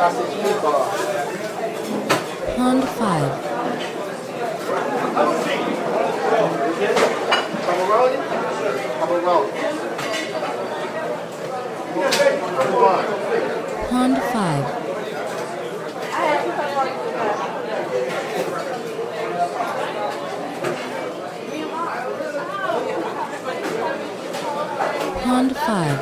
Pond 5. Pond 5. Pond 5.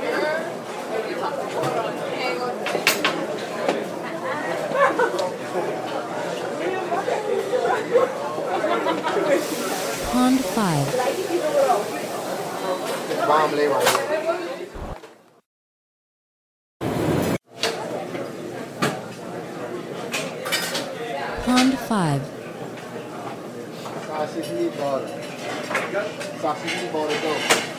Pond 5. Pond 5. Sausage meatball. Sausage meatball to go.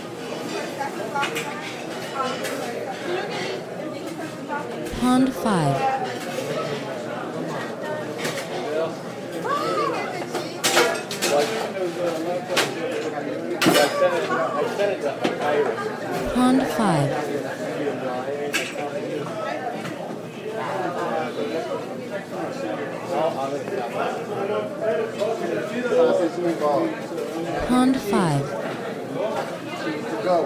Pond 5. Pond 5. Sausage meatball. Pond 5. Cheese to go.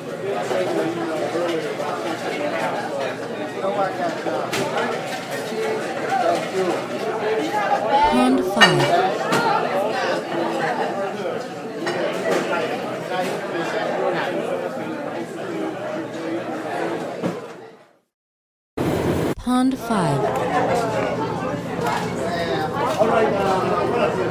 Come back that time. Thank you. Pond 5. Pond 5.